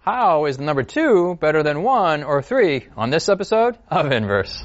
How is the number 2 better than 1 or 3 on this episode of Inverse?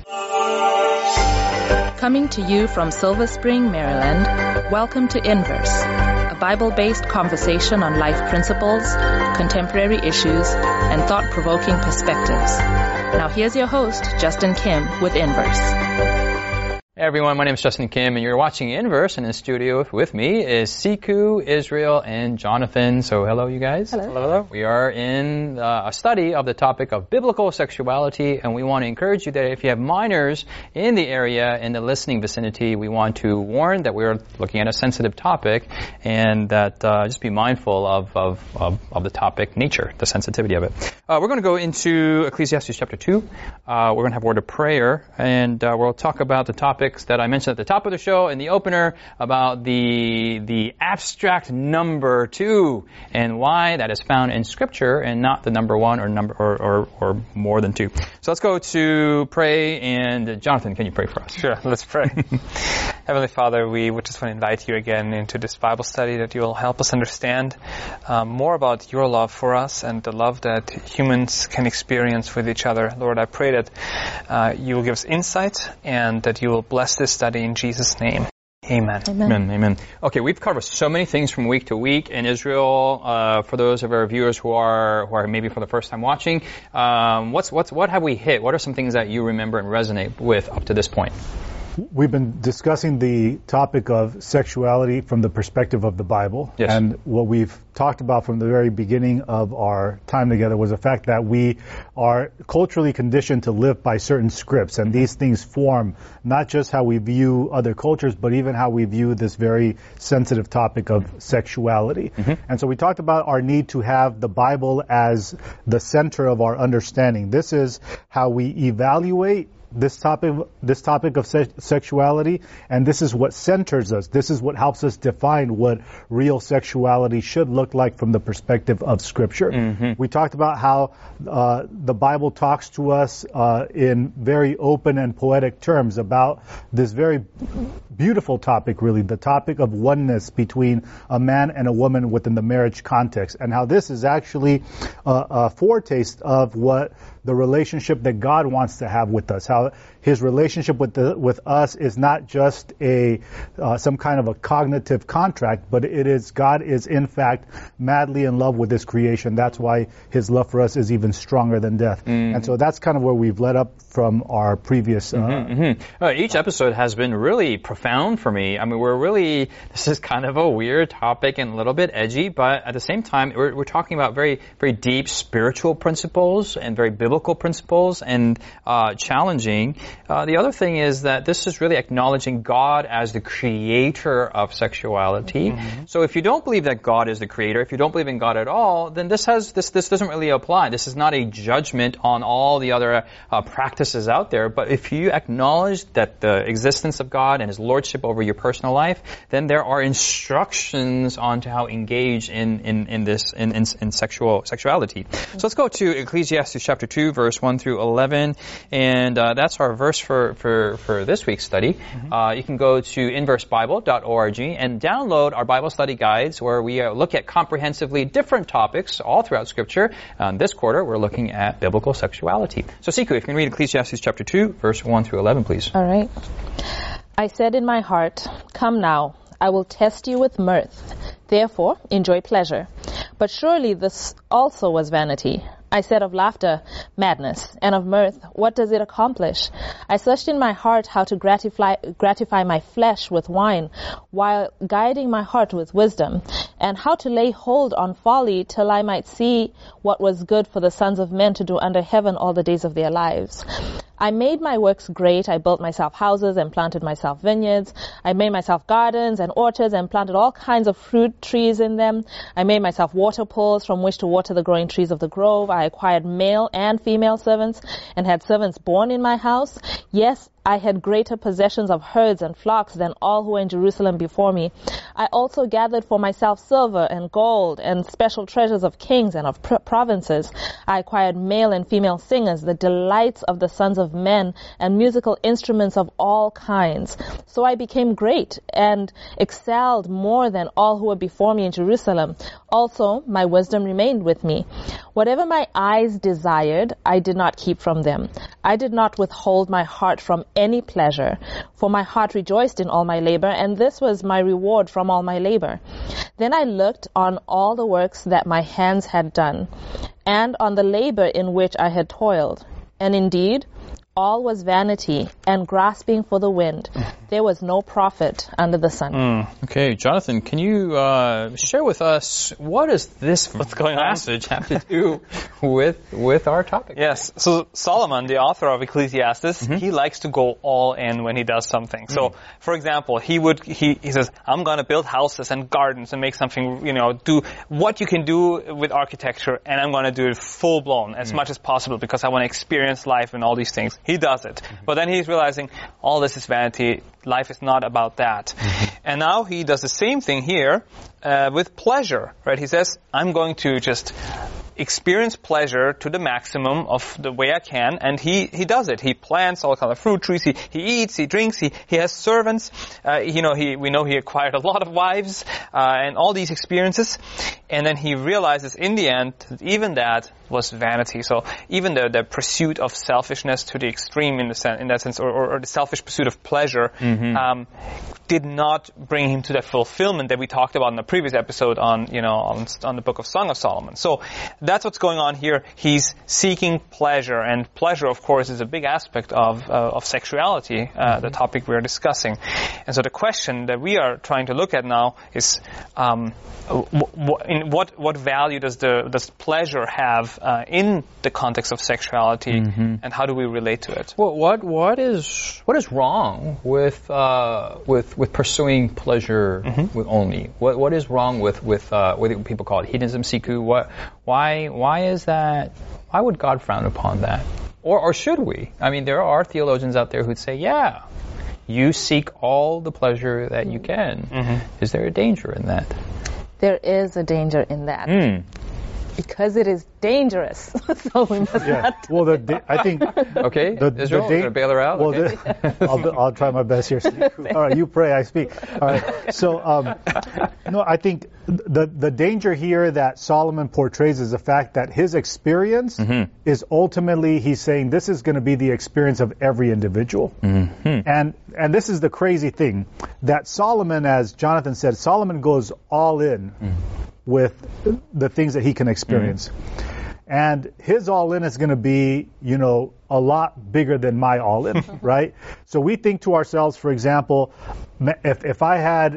Coming to you from Silver Spring, Maryland, welcome to Inverse, a Bible-based conversation on life principles, contemporary issues, and thought-provoking perspectives. Now here's your host, Justin Kim, with Inverse. Hey everyone, my name is Justin Kim, and you're watching Inverse, and in the studio with me is Siku, Israel, and Jonathan. So hello, you guys. Hello. Hello. We are in a study of the topic of biblical sexuality, and we want to encourage you that if you have minors in the area, in the listening vicinity, we want to warn that we're looking at a sensitive topic, and that just be mindful of the topic nature, the sensitivity of it. We're going to go into Ecclesiastes chapter 2. We're going to have a word of prayer, and we'll talk about the topics that I mentioned at the top of the show in the opener about the abstract number 2 and why that is found in Scripture and not the number 1 or more than 2. So let's go to pray, and Jonathan, can you pray for us? Sure, let's pray. Heavenly Father, we would just want to invite you again into this Bible study, that you will help us understand more about your love for us and the love that humans can experience with each other. Lord, I pray that you will give us insight and that you will bless this study in Jesus' name. Amen. Amen. Amen. Okay, we've covered so many things from week to week in Israel. For those of our viewers who are maybe for the first time watching, what have we hit? What are some things that you remember and resonate with up to this point? We've been discussing the topic of sexuality from the perspective of the Bible. Yes. And what we've talked about from the very beginning of our time together was the fact that we are culturally conditioned to live by certain scripts. And these things form not just how we view other cultures, but even how we view this very sensitive topic of sexuality. Mm-hmm. And so we talked about our need to have the Bible as the center of our understanding. This is how we evaluate this topic of sexuality, and this is what centers us. This is what helps us define what real sexuality should look like from the perspective of Scripture. Mm-hmm. We talked about how the Bible talks to us in very open and poetic terms about this very beautiful topic, really, the topic of oneness between a man and a woman within the marriage context, and how this is actually a foretaste of what the relationship that God wants to have with us, how His relationship with us is not just some kind of a cognitive contract, but it is God is in fact madly in love with His creation. That's why His love for us is even stronger than death. Mm-hmm. And so that's kind of where we've led up from our previous. Each episode has been really profound for me. I mean, this is kind of a weird topic and a little bit edgy, but at the same time, we're talking about very, very deep spiritual principles and very biblical principles and challenging. The other thing is that this is really acknowledging God as the creator of sexuality. Mm-hmm. So if you don't believe that God is the creator, if you don't believe in God at all, then this doesn't really apply. This is not a judgment on all the other practices out there. But if you acknowledge that the existence of God and His lordship over your personal life, then there are instructions on to how engage in sexuality. Mm-hmm. So let's go to Ecclesiastes chapter 2, verse 1 through 11, and that's our verse for this week's study. Mm-hmm. You can go to inversebible.org and download our Bible study guides where we look at comprehensively different topics all throughout Scripture. This quarter, we're looking at biblical sexuality. So Siku, if you can read Ecclesiastes chapter 2, verse 1 through 11, please. All right. I said in my heart, "Come now, I will test you with mirth. Therefore, enjoy pleasure. But surely this also was vanity. I said of laughter, madness, and of mirth, what does it accomplish? I searched in my heart how to gratify my flesh with wine, while guiding my heart with wisdom, and how to lay hold on folly till I might see what was good for the sons of men to do under heaven all the days of their lives. I made my works great. I built myself houses and planted myself vineyards. I made myself gardens and orchards and planted all kinds of fruit trees in them. I made myself water pools from which to water the growing trees of the grove. I acquired male and female servants and had servants born in my house. Yes, I had greater possessions of herds and flocks than all who were in Jerusalem before me. I also gathered for myself silver and gold and special treasures of kings and of provinces. I acquired male and female singers, the delights of the sons of of men and musical instruments of all kinds. So I became great and excelled more than all who were before me in Jerusalem. Also, my wisdom remained with me. Whatever my eyes desired, I did not keep from them. I did not withhold my heart from any pleasure, for my heart rejoiced in all my labor, and this was my reward from all my labor. Then I looked on all the works that my hands had done, and on the labor in which I had toiled. And indeed, all was vanity and grasping for the wind. There was no profit under the sun. Okay, Jonathan, can you share with us what does this passage have to do with our topic? Yes. So Solomon, the author of Ecclesiastes, he likes to go all in when he does something. So, for example, he says, I'm going to build houses and gardens and make something, do what you can do with architecture, and I'm going to do it full blown as much as possible because I want to experience life and all these things. He does it. But then he's realizing all this is vanity. Life is not about that. And now he does the same thing here with pleasure, right? He says, I'm going to just experience pleasure to the maximum of the way I can, and he does it. He plants all kind of fruit trees. He eats. He drinks. He has servants. We know he acquired a lot of wives and all these experiences. And then he realizes in the end that even that was vanity. So even the pursuit of selfishness to the extreme in that sense, or the selfish pursuit of pleasure, did not bring him to that fulfillment that we talked about in the previous episode on the book of Song of Solomon. So that's what's going on here. He's seeking pleasure, and pleasure, of course, is a big aspect of sexuality, the topic we're discussing. And so the question that we are trying to look at now is, what value does pleasure have in the context of sexuality, and how do we relate to it? Well, what is wrong with pursuing pleasure with only? What is wrong with what people call it hedonism, siku? Why is that? Why would God frown upon that? Or should we? I mean, there are theologians out there who'd say, yeah, you seek all the pleasure that you can. Is there a danger in that? There is a danger in that. Because it is dangerous. So we must not. Well, I think. Okay, Israel, going to bail her out? Well, okay. I'll try my best here. All right, you pray, I speak. All right. So, I think the danger here that Solomon portrays is the fact that his experience is ultimately, he's saying this is going to be the experience of every individual. And this is the crazy thing, that Solomon, as Jonathan said, Solomon goes all in with the things that he can experience. And his all-in is going to be, a lot bigger than my all-in, right? So we think to ourselves, for example, if I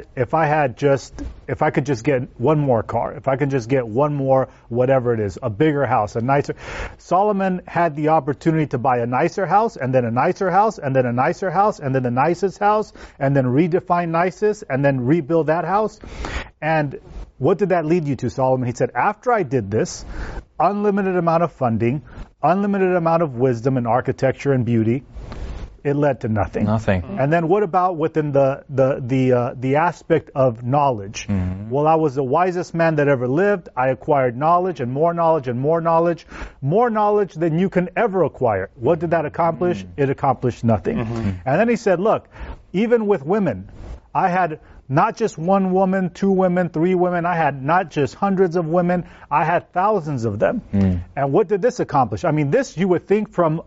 could just get one more car, if I could just get one more, whatever it is, a bigger house, a nicer. Solomon had the opportunity to buy a nicer house, and then a nicer house, and then a nicer house, and then the nicest house, and then redefine nicest, and then rebuild that house. And what did that lead you to, Solomon? He said, after I did this, unlimited amount of funding, unlimited amount of wisdom and architecture and beauty, it led to nothing. Nothing. And then what about within the aspect of knowledge? Well, I was the wisest man that ever lived. I acquired knowledge and more knowledge and more knowledge than you can ever acquire. What did that accomplish? It accomplished nothing. And then he said, look, even with women, I had not just one woman, two women, three women. I had not just hundreds of women. I had thousands of them. And what did this accomplish? I mean, this you would think from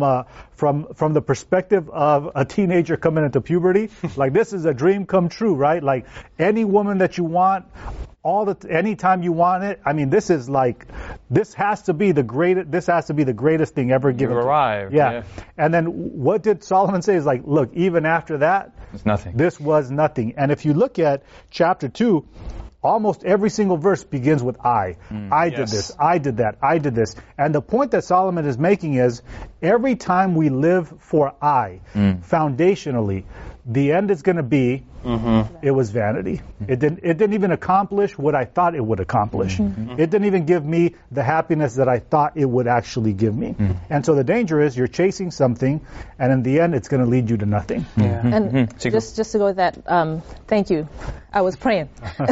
the perspective of a teenager coming into puberty, like this is a dream come true, right? Like any woman that you want, anytime you want it. I mean, this has to be the greatest thing ever given. You've arrived. Yeah. And then what did Solomon say? Is like, look, even after that, it's nothing. This was nothing. And if you look at chapter 2, almost every single verse begins with I. I did this. I did that. I did this. And the point that Solomon is making is every time we live for I, foundationally, the end is going to be it was vanity. It didn't even accomplish what I thought it would accomplish. It didn't even give me the happiness that I thought it would actually give me. And so the danger is you're chasing something, and in the end, it's going to lead you to nothing. And just to go with that, thank you. I was praying.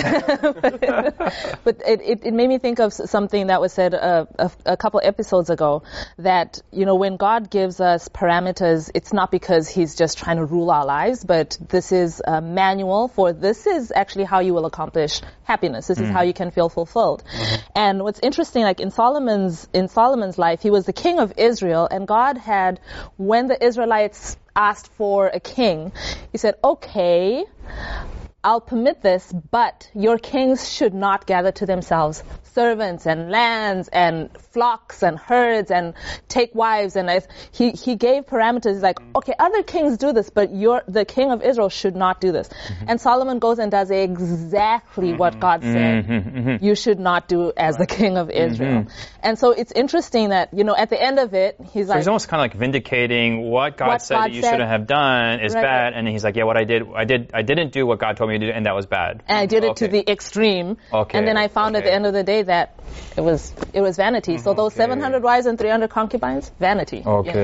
But it made me think of something that was said a couple episodes ago, that, when God gives us parameters, it's not because he's just trying to rule our lives, but this is a manual for this is actually how you will accomplish happiness. This is how you can feel fulfilled. And what's interesting, like in Solomon's life, he was the king of Israel, and God had, when the Israelites asked for a king, he said, okay, I'll permit this, but your kings should not gather to themselves servants and lands and flocks and herds and take wives. And he gave parameters. He's like, okay, other kings do this, but the king of Israel should not do this. And Solomon goes and does exactly what God said you should not do as the king of Israel. And so it's interesting that, at the end of it, he's like... he's almost kind of like vindicating what God said that you shouldn't have done is bad. And then he's like, yeah, what I didn't do what God told me to do, and that was bad. And I did it to the extreme. And then I found at the end of the day that it was vanity. So those 700 wives and 300 concubines, vanity.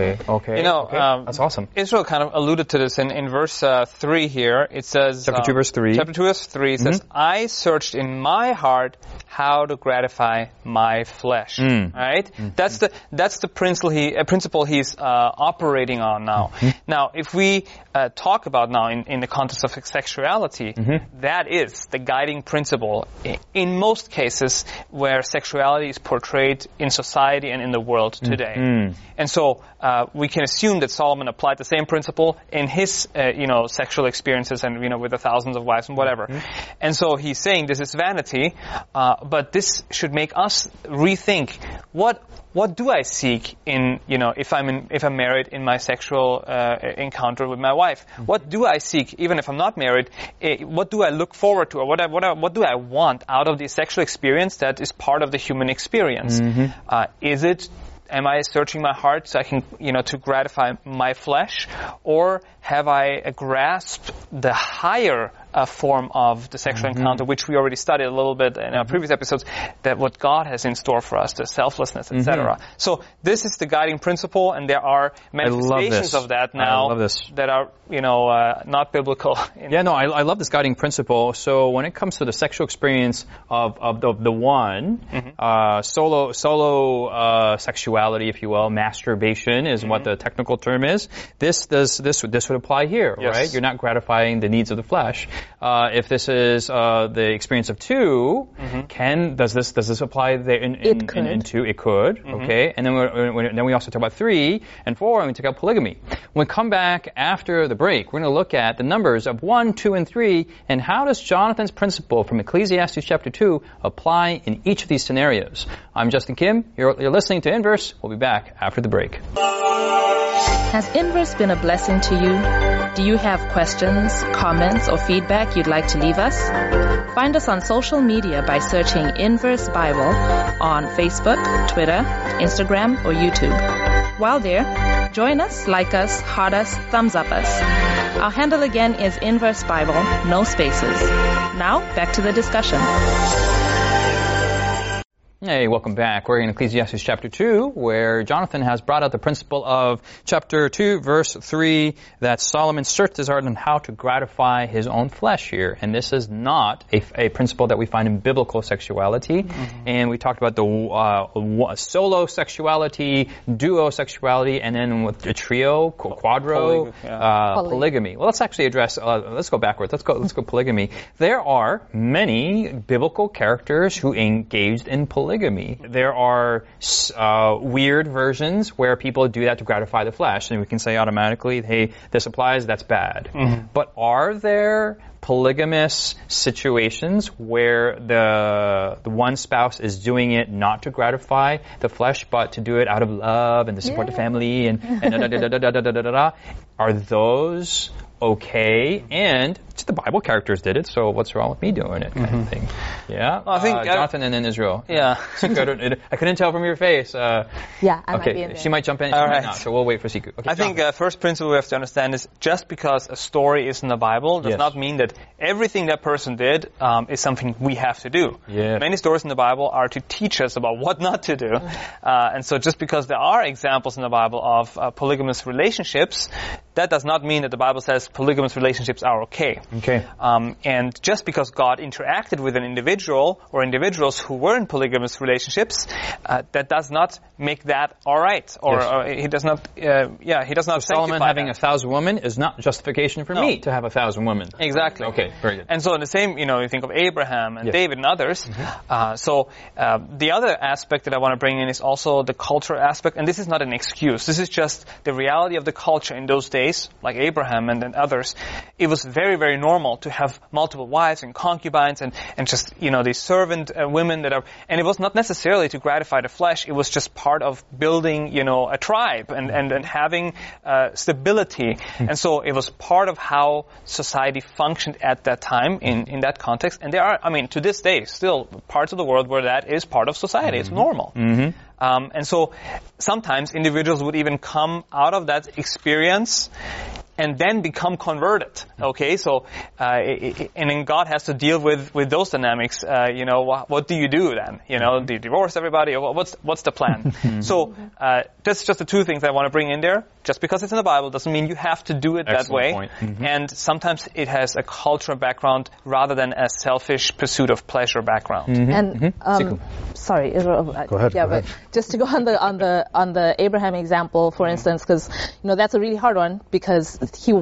That's awesome. Israel kind of alluded to this in verse 3 here. It says... Chapter 2, verse 3. Chapter 2, verse 3 says, I searched in my heart how to gratify my flesh. Right? That's the principle he's operating on now. Now, if we talk about now in the context of sexuality, that is the guiding principle in most cases where sexuality is portrayed in society and in the world today. And so we can assume that Solomon applied the same principle in his sexual experiences and with the thousands of wives and whatever. And so he's saying this is vanity, but this should make us rethink what do I seek in if I'm married in my sexual encounter with my wife? What do I seek even if I'm not married? What do I look forward to, or what do I want out of the sexual experience that is part of the human experience? Am I searching my heart so I can, to gratify my flesh? Or have I grasped the higher form of the sexual encounter, which we already studied a little bit in our previous episodes, that what God has in store for us, the selflessness, etc. So this is the guiding principle, and there are manifestations of that now that are, not biblical. I love this guiding principle. So when it comes to the sexual experience of the one, solo sexuality, if you will, masturbation is what the technical term is. This would apply here, right? You're not gratifying the needs of the flesh. If this is the experience of two, does this apply there in two? It could. Okay, and then we also talk about 3 and 4, and we talk about polygamy. When we come back after the break, we're going to look at the numbers of 1, 2, and 3, and how does Jonathan's principle from Ecclesiastes chapter 2 apply in each of these scenarios. I'm Justin Kim. You're listening to Inverse. We'll be back after the break. Has Inverse been a blessing to you? Do you have questions, comments, or feedback you'd like to leave us? Find us on social media by searching Inverse Bible on Facebook, Twitter, Instagram, or YouTube. While there, join us, like us, heart us, thumbs up us. Our handle again is Inverse Bible, no spaces. Now, back to the discussion. Hey, welcome back. We're in Ecclesiastes chapter 2, where Jonathan has brought out the principle of chapter 2, verse 3, that Solomon searched his heart on how to gratify his own flesh here. And this is not a principle that we find in biblical sexuality. And we talked about the solo sexuality, duo sexuality, and then with the trio, quadro, polygamy. Well, let's actually address, let's go backwards. Let's go polygamy. There are many biblical characters who engaged in polygamy. There are weird versions where people do that to gratify the flesh, and we can say automatically, hey, this applies, that's bad. But are there polygamous situations where the one spouse is doing it not to gratify the flesh, but to do it out of love and to support the family and Are those okay? And the Bible characters did it, so what's wrong with me doing it, kind of thing. Yeah. Well, I think Jonathan and then Israel. Yeah. I couldn't tell from your face. I might be in there. She might jump in. She All might right. not. So we'll wait for Siku. Okay, I think first principle we have to understand is just because a story is in the Bible does Yes. not mean that everything that person did is something we have to do. Yeah. Many stories in the Bible are to teach us about what not to do. And so just because there are examples in the Bible of polygamous relationships, that does not mean that the Bible says polygamous relationships are okay. Okay. And just because God interacted with an individual or individuals who were in polygamous relationships, that does not make that all right. Or he does not. He does not. Solomon sanctify having that. 1,000 women is not justification for me to have 1,000 women. Exactly. Okay, very good. And so the same, you think of Abraham and Yes. David and others. So the other aspect that I want to bring in is also the cultural aspect, and this is not an excuse. This is just the reality of the culture in those days, like Abraham and then others. It was very, very normal to have multiple wives and concubines and just, these servant women that are, and it was not necessarily to gratify the flesh. It was just part of building, a tribe and having stability. And so it was part of how society functioned at that time in that context. And there are, to this day, still parts of the world where that is part of society. It's normal. And so sometimes individuals would even come out of that experience and then become converted. Okay, so and then God has to deal with those dynamics. What do you do then? Do you divorce everybody, or what's the plan? So that's just the two things I want to bring in there. Just because it's in the Bible doesn't mean you have to do it that way. Point. And sometimes it has a cultural background rather than a selfish pursuit of pleasure background. And sorry, Israel, Go ahead. but just to go on the Abraham example, for instance, because that's a really hard one, because he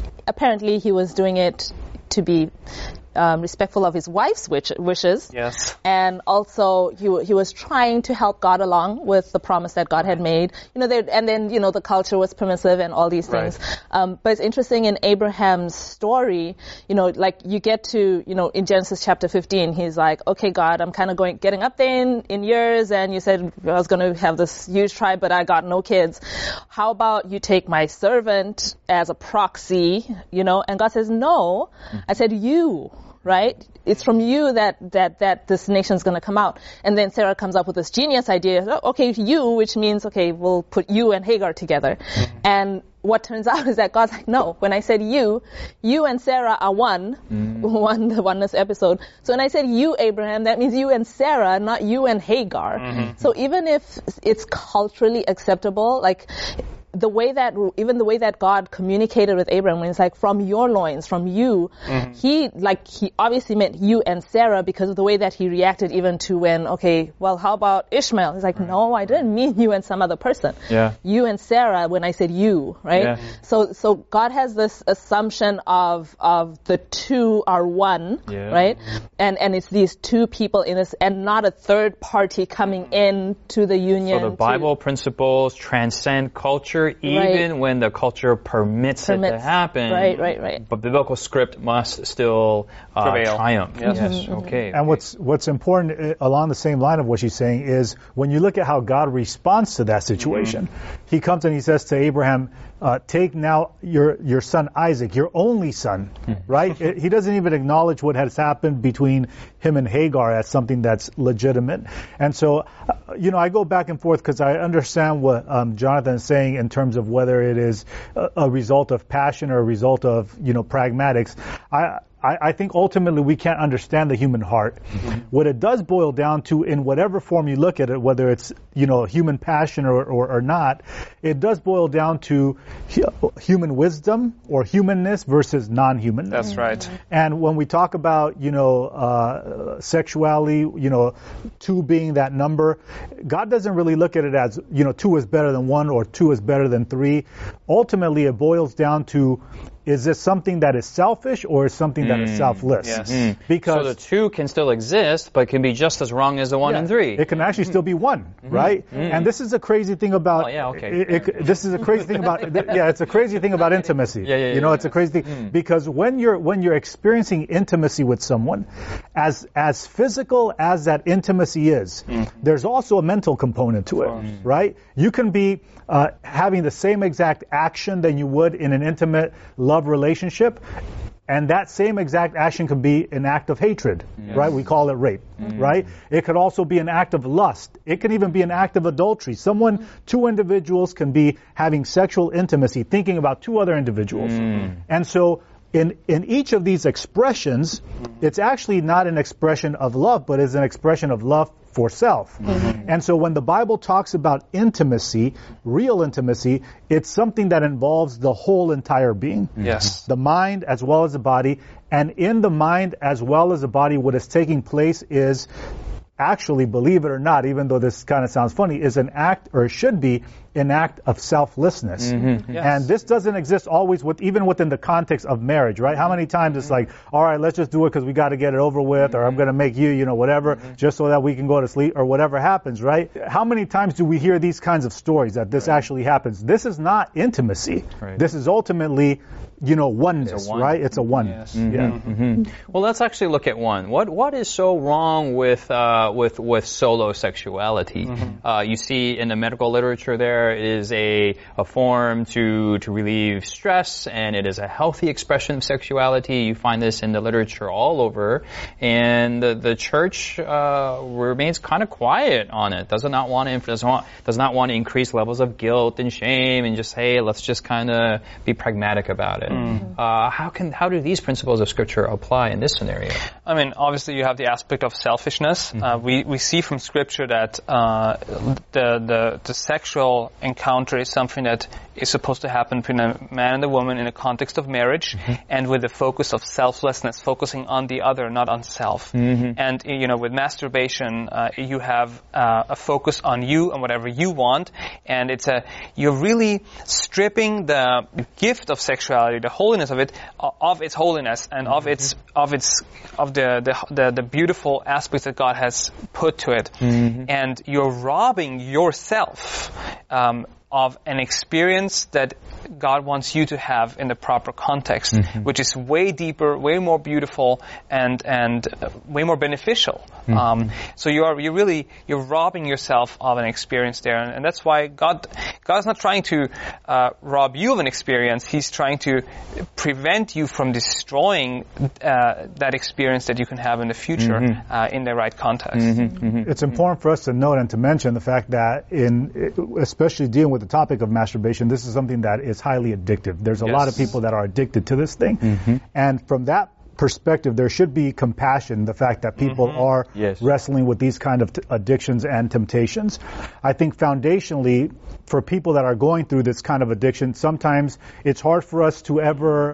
was doing it to be respectful of his wife's wishes. Yes. And also he was trying to help God along with the promise that God had made. And then the culture was permissive and all these things. Right. But it's interesting in Abraham's story, like you get to, in Genesis chapter 15, he's like, okay, God, I'm kind of getting up there in years, and you said I was going to have this huge tribe, but I got no kids. How about you take my servant as a proxy, and God says, no. I said, you. Right? It's from you that this nation's going to come out. And then Sarah comes up with this genius idea. Okay, you, which means, okay, we'll put you and Hagar together. And what turns out is that God's like, no, when I said you and Sarah are one, the oneness episode. So when I said you, Abraham, that means you and Sarah, not you and Hagar. So even if it's culturally acceptable, like, the way that God communicated with Abraham, when it's like, from your loins, from you, he obviously meant you and Sarah, because of the way that he reacted even to when, okay, well, how about Ishmael? He's like, no, I didn't mean you and some other person. Yeah. You and Sarah when I said you, right? Yeah. So God has this assumption of the two are one, right? And it's these two people in this, and not a third party coming in to the union. So the Bible principles transcend culture, even when the culture permits it to happen. Right. But biblical script must still prevail. triumph. Yes. Okay. And what's important along the same line of what she's saying is when you look at how God responds to that situation, he comes and he says to Abraham, take now your son Isaac, your only son, right? He doesn't even acknowledge what has happened between him and Hagar as something that's legitimate. And so, I go back and forth because I understand what Jonathan is saying in terms of whether it is a result of passion or a result of, pragmatics. I think ultimately we can't understand the human heart. What it does boil down to, in whatever form you look at it, whether it's, human passion or not, it does boil down to human wisdom or humanness versus non-humanness. That's right. And when we talk about, sexuality, two being that number, God doesn't really look at it as, two is better than one or two is better than three. Ultimately, it boils down to, is this something that is selfish or is something that is selfless? Yes. Because so the two can still exist, but can be just as wrong as the one and three. It can actually still be one, right? And this is a crazy thing about. This is a crazy thing about. It's a crazy thing about intimacy. It's a crazy thing because when you're experiencing intimacy with someone, as physical as that intimacy is, there's also a mental component to it, right? You can be having the same exact action that you would in an intimate love relationship, And that same exact action could be an act of hatred, right? We call it rape, right? It could also be an act of lust. It can even be an act of adultery. Two individuals can be having sexual intimacy, thinking about two other individuals. And so in each of these expressions, it's actually not an expression of love, but is an expression of love for self. And so when the Bible talks about intimacy, real intimacy, it's something that involves the whole entire being. Yes. The mind as well as the body. And in the mind as well as the body, what is taking place is actually, believe it or not, even though this kind of sounds funny, is an act, or it should be, an act of selflessness. Yes. And this doesn't exist always even within the context of marriage, right? How many times it's like, all right, let's just do it because we got to get it over with, or I'm going to make you, whatever, just so that we can go to sleep, or whatever happens, right? How many times do we hear these kinds of stories that this actually happens? This is not intimacy. Right. This is ultimately, oneness, right? It's a oneness. Yes. Well, let's actually look at one. What is so wrong with solo sexuality? You see in the medical literature there is a form to relieve stress, and it is a healthy expression of sexuality. You find this in the literature all over, and the church remains kind of quiet on it. Does not want to increase levels of guilt and shame, and just hey, let's just kind of be pragmatic about it. How do these principles of Scripture apply in this scenario? I mean, obviously you have the aspect of selfishness. We see from Scripture that the sexual encounter is something that is supposed to happen between a man and a woman in a context of marriage, and with the focus of selflessness, focusing on the other, not on self. And with masturbation, you have a focus on you and whatever you want, and you're really stripping the gift of sexuality, the holiness of it, of its holiness and of the beautiful aspects that God has put to it, and you're robbing yourself of an experience that God wants you to have in the proper context, which is way deeper, way more beautiful, and way more beneficial. So you're robbing yourself of an experience there, and that's why God is not trying to rob you of an experience. He's trying to prevent you from destroying that experience that you can have in the future in the right context. It's important for us to note and to mention the fact that especially dealing with the topic of masturbation, this is something that is highly addictive. There's a lot of people that are addicted to this thing. And from that perspective, there should be compassion, the fact that people are wrestling with these kind of addictions and temptations. I think foundationally, for people that are going through this kind of addiction, sometimes it's hard for us to ever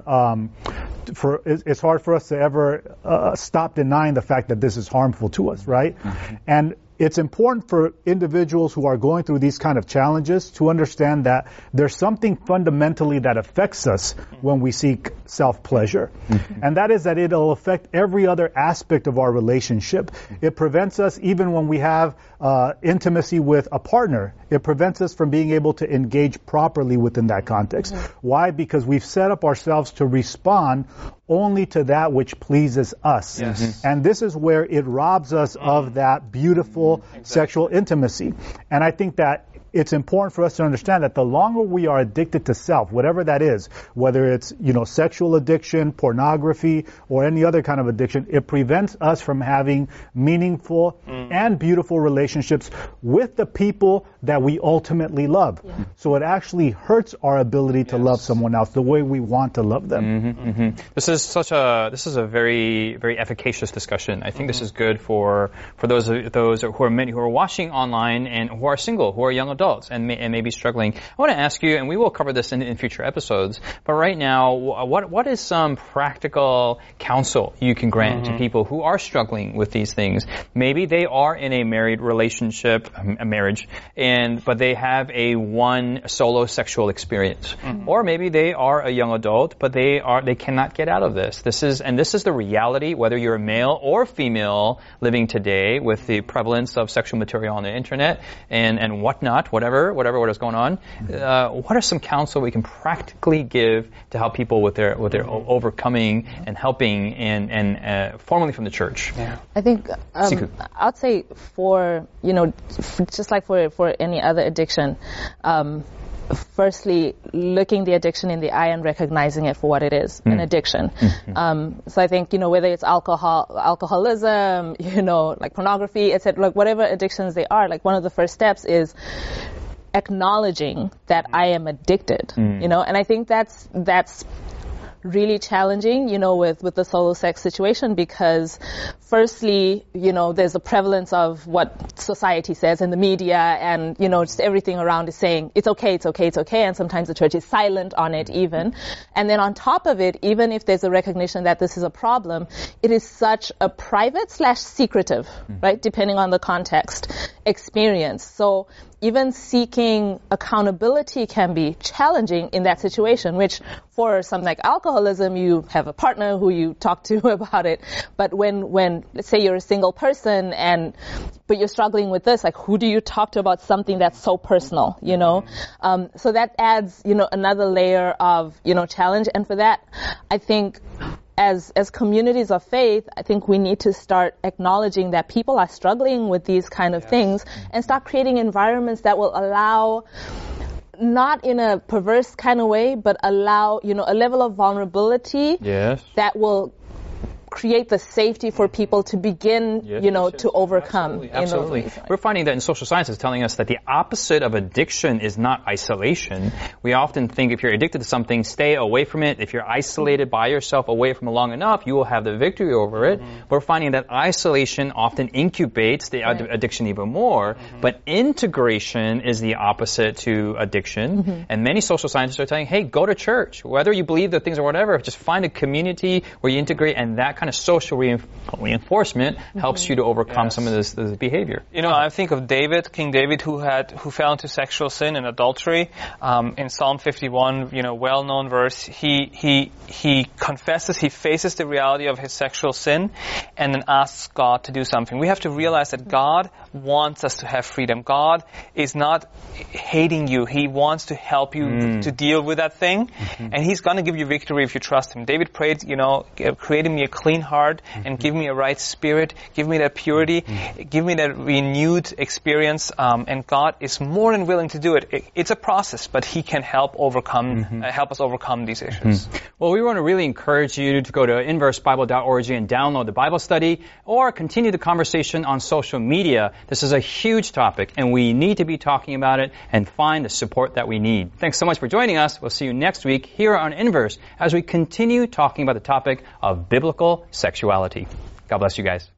stop denying the fact that this is harmful to us, right? And it's important for individuals who are going through these kind of challenges to understand that there's something fundamentally that affects us when we seek self-pleasure. And that is that it'll affect every other aspect of our relationship. It prevents us, even when we have intimacy with a partner, it prevents us from being able to engage properly within that context. Why? Because we've set up ourselves to respond only to that which pleases us. And this is where it robs us of that beautiful sexual intimacy. And I think that it's important for us to understand that the longer we are addicted to self, whatever that is, whether it's, sexual addiction, pornography, or any other kind of addiction, it prevents us from having meaningful and beautiful relationships with the people that we ultimately love. So it actually hurts our ability to love someone else the way we want to love them. This is a very, very efficacious discussion. I think this is good for those who are watching online and who are single, who are young adults and may be struggling. I want to ask you, and we will cover this in future episodes, but right now, what is some practical counsel you can grant to people who are struggling with these things? Maybe they are in a married relationship, a marriage, but they have one solo sexual experience. Or maybe they are a young adult, but they cannot get out of this. This is the reality, whether you're a male or female living today with the prevalence of sexual material on the internet and whatnot, whatever is going on. What are some counsel we can practically give to help people with their overcoming and helping and formally from the church? I think I'd say just like for any other addiction, firstly looking the addiction in the eye and recognizing it for what it is, an addiction. So I think, whether it's alcoholism, like pornography, etc., like whatever addictions they are, like one of the first steps is acknowledging that I am addicted, and I think that's really challenging, with the solo sex situation, because firstly, there's a prevalence of what society says in the media, and, just everything around is saying, it's okay, it's okay, it's okay, and sometimes the church is silent on it even. And then on top of it, even if there's a recognition that this is a problem, it is such a private/secretive, right, depending on the context, experience. So even seeking accountability can be challenging in that situation, which for something like alcoholism, you have a partner who you talk to about it. But when let's say you're a single person but you're struggling with this, like who do you talk to about something that's so personal, So that adds, another layer of, challenge. And for that, I think as communities of faith, I think we need to start acknowledging that people are struggling with these kind of things and start creating environments that will allow, not in a perverse kind of way, but allow, a level of vulnerability that will create the safety for people to begin, to overcome. Absolutely. We're finding that in social science is telling us that the opposite of addiction is not isolation. We often think if you're addicted to something, stay away from it. If you're isolated by yourself away from it long enough, you will have the victory over it. We're finding that isolation often incubates the addiction even more, but integration is the opposite to addiction. And many social scientists are telling, hey, go to church. Whether you believe the things or whatever, just find a community where you integrate, and that kind of social reinforcement helps you to overcome some of this behavior. I think of King David, who fell into sexual sin and adultery. In Psalm 51, well-known verse, he confesses, he faces the reality of his sexual sin, and then asks God to do something. We have to realize that God wants us to have freedom. God is not hating you. He wants to help you to deal with that thing, and He's going to give you victory if you trust Him. David prayed, create in me a clean heart and give me a right spirit, give me that purity, give me that renewed experience, and God is more than willing to do it. It's a process, but He can help us overcome these issues. Well, we want to really encourage you to go to inversebible.org and download the Bible study, or continue the conversation on social media. This is a huge topic, and we need to be talking about it and find the support that we need. Thanks so much for joining us. We'll see you next week here on Inverse as we continue talking about the topic of biblical sexuality. God bless you guys.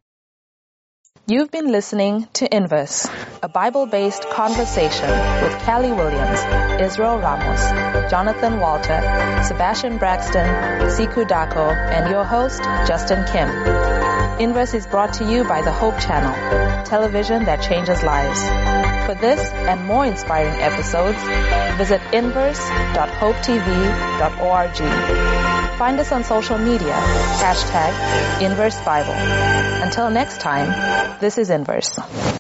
You've been listening to Inverse, a Bible-based conversation with Callie Williams, Israel Ramos, Jonathan Walter, Sebastian Braxton, Siku Dako, and your host, Justin Kim. Inverse is brought to you by the Hope Channel, television that changes lives. For this and more inspiring episodes, visit inverse.hopetv.org. Find us on social media, #InverseBible. Until next time, this is Inverse.